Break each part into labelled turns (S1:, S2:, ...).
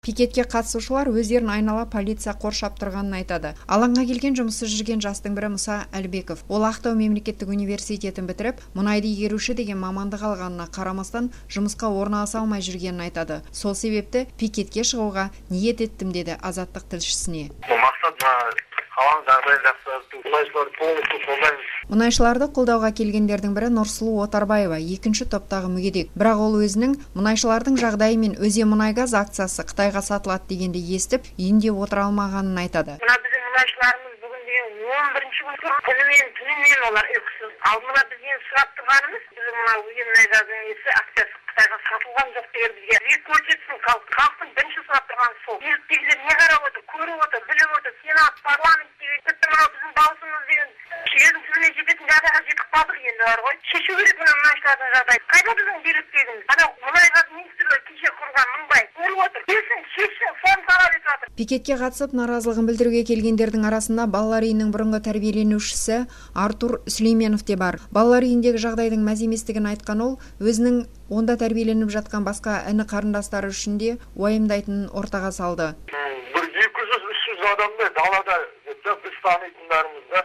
S1: Пикетке қатысушылар өздерін айнала полиция қоршап тұрғанын айтады. Алаңға келген жұмыссыз жүрген жастың бірі Мұса Әлбеков. Ол Ақтау мемлекеттік университетін бітіріп, мұнайды игеруші деген мамандық алғанына қарамастан жұмысқа орналаса алмай жүргенін айтады. Сол себепті пикетке шығуға ниет еттім деді Азаттық тілшісіне. Мұнайшыларды қолдауға келгендердің бірі Нұрсұлу Отарбаева, екінші топтағы мүгедек. Бірақ ол өзінің мұнайшылардың жағдайы мен Өзен мұнайгаз акциясы Қытайға сатылады дегенде естіп, үйінде отыра алмағанын айтады.
S2: Мына біздің мұнайшыларымыз бүгінде 11-ші күн түнімен олар ұйқысыз. Ал мына бізден сұрап тұрғанымыз, біздің мына Өзен мұнайгазының несі акциясы Қытайға сатылған жоқ деген бізге рет көрсетсін. Халықтың бірінші сұрап тұрғаны сол. Биліктегілер не қарап отыр, көріп отыр, біліп отыр, сенат, парламент деген біздің даусымыз деген жердің түбіне жететін жағдайға жетіп қалдық енді бар ғой. Шешу керек мына мұнайшылардың жағдайы. Қайда біздің биліктегіміз? Ана мұнайгаз министрлігі кеше құрған мыңбай көріп отыр. Келсін, шешсін, соны талап етіп жатыр.
S1: Пикетке қатысып наразылығын білдіруге келгендердің арасында балалар үйінің бұрынғы тәрбиеленушісі Артур Сүлейменов те бар. Балалар үйіндегі жағдайдың мәз еместігін айтқан ол, өзінің онда тәрбиеленіп жатқан басқа іні қарындастары үшін де уайымдайтынын ортаға салды.
S3: 200-300 адамды далада біз танитындарымызда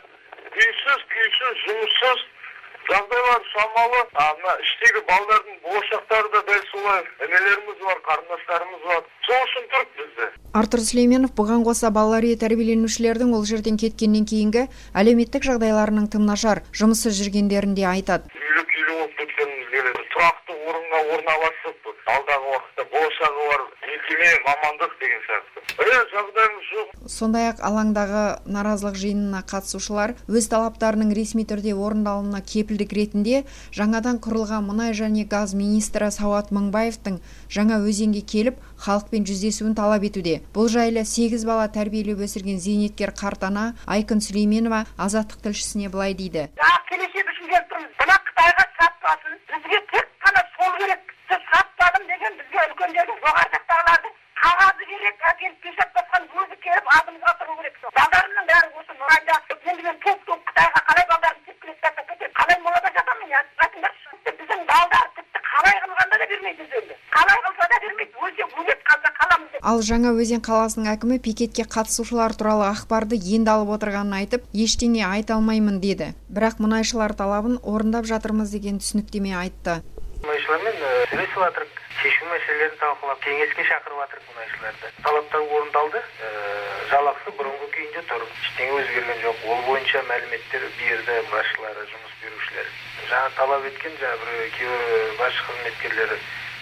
S3: үйсіз, жұмыссыз жағдайлар шамалы. Мына іштегі балалардың болашақтары да дәл солай. Інелеріміз бар, қарындастарымыз бар. Сол үшін тұрып бізде.
S1: Артур Сүлейменов бұған қоса балалар үйі тәрбиеленушілердің ол жерден кеткеннен кейінгі әлеуметтік жағдайларының тым нашар, жұмыссыз жүргендерін де айтады.
S3: Үйлі болып кеткеніміз келеді. Тұрақты орынға орналасып, алдағы уақытта болашағы бар мекеме, мамандық деген сияқты. Жағдайымыз жоқ.
S1: Сондай-ақ алаңдағы наразылық жиынына қатысушылар өз талаптарының ресми түрде орындалуына кепілдік ретінде жаңадан құрылған мұнай және газ министрі Сауат Мыңбаевтың жаңа өзенге келіп халықпен жүздесуін талап етуде. Бұл жайлы 8 бала тәрбиелеп өсірген зейнеткер қартана Айкын Сүлейменова Азаттық тілшісіне былай дейді.
S2: Келешек үшін келіп тұрмыз. Мына Қытайға сатпасын. Бізге тек қана сол керек. Сіз сатпадым деген бізге үлкендердің жоғары жақтағылардың қағазы керек. Әкеліп пешат басқан өзі келіп алдымызға тұру керек. Балдарымның бәрі осы мұнайда енді мен топ Қытайға қалай балдарын тепкілеп тастап кетемін. Қалай молада жатамын я? Айтыңдаршы. Біздің балдар тіпті қалай қылғанда да бермейді біздерге. Қалай қылса да бермейді. Өліп қалса қаламыз деп.
S1: Ал жаңа өзен қаласының әкімі пикетке қатысушылар туралы ақпарды енді алып отырғанын айтып, ештеңе айта алмаймын деді. Бірақ мұнайшылар талабын орындап жатырмыз деген түсініктеме айтты.
S4: Мұнайшылармен сөйлесіп жатырық, шешу мәселелерін талқылап, кеңеске шақырып жатырық мұнайшыларды. Талаптар орындалды, жалақысы бұрынғы күйінде тұр. Ештеңе өзгерген жоқ. Ол бойынша мәліметтер берді басшылары, жұмыс берушілер. Жаңа талап еткен бір басшы қызметкерлері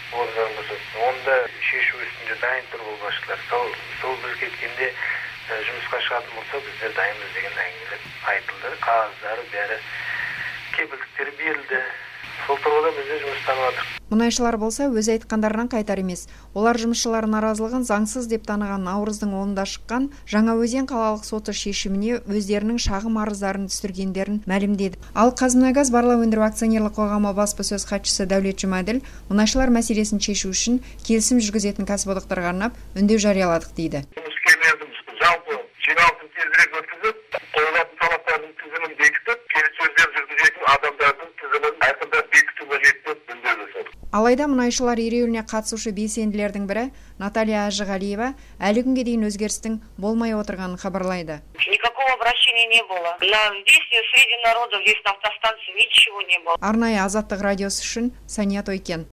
S4: онда шешу үстінде дайын тұр бұл басшылар. Сол біз кеткенде жұмысқа шығатын болса, біздер дайынбыз деген әңгімелер айтылды. Қағаздары бәрі кепілдіктері берілді. Сол тұрғыда бізде жұмыстанып жатыр.
S1: Мұнайшылар болса өз айтқандарынан қайтар емес. Олар жұмысшылар наразылығын заңсыз деп таныған наурыздың 10-ында шыққан Жаңаөзен қалалық соты шешіміне өздерінің шағым арыздарын түсіргендерін мәлімдеді. Ал Қазмұнайгаз барлау өндіру акционерлік қоғамы баспасөз хатшысы Дәулет Жұмаділ мұнайшылар мәселесін шешу үшін келісім жүргізетін кәсіподақтарға арнап үндеу жарияладық дейді.
S3: Жалпы жиналысын тезірек өткізіп, қойылатын талаптардың тізімін бекітіп, келіссөздер жүргізетін адамдардың тізімін айқындап бекіту қажет деп үндеу жасадық.
S1: Алайда мұнайшылар ереуіліне қатысушы белсенділердің бірі Наталья Ажығалиева әлі күнге дейін өзгерістің болмай отырғанын хабарлайды.
S2: Никакого обращения не было. Здесь среди народа, здесь на автостанции ничего не было.
S1: Арнайы Азаттық радиосы үшін Сания Тойкен.